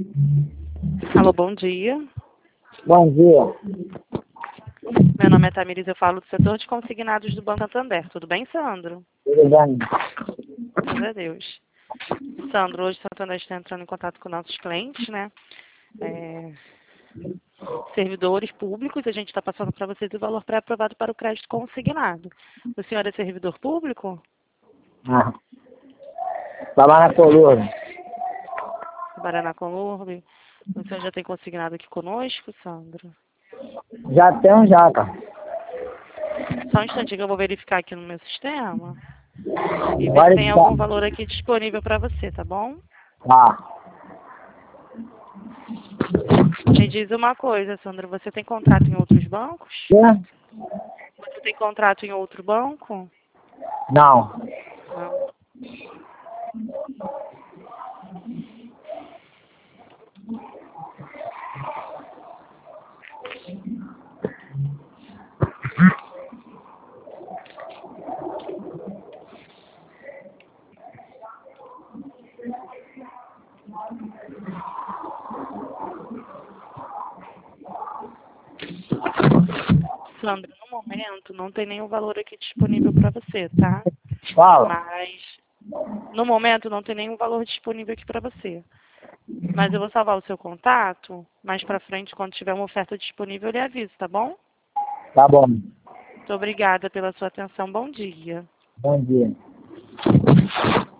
Alô, bom dia. Bom dia. Meu nome é Tamires, eu falo do setor de consignados do Banco Santander. Tudo bem, Sandro? Tudo bem? Graças a Deus. Sandro, hoje o Santander está entrando em contato com nossos clientes, né? Servidores públicos, a gente está passando para vocês o valor pré-aprovado para o crédito consignado. O senhor é servidor público? Ah. Trabalho na coluna. Trabalha com Lourdes? O senhor já tem consignado aqui conosco, Sandro? Já tenho já, cara. Só um instantinho que eu vou verificar aqui no meu sistema e ver se Agora tem está. algum valor aqui disponível para você, tá bom? Tá. Me diz uma coisa, Sandra, você tem contrato em outros bancos? Quê? Você tem contrato em outro banco? Não. Não. Sandra, no momento não tem nenhum valor aqui disponível para você, tá? Fala. Mas no momento não tem nenhum valor disponível aqui para você. Mas eu vou salvar o seu contato. Mais para frente, quando tiver uma oferta disponível, eu lhe aviso, tá bom? Tá bom. Muito obrigada pela sua atenção. Bom dia. Bom dia.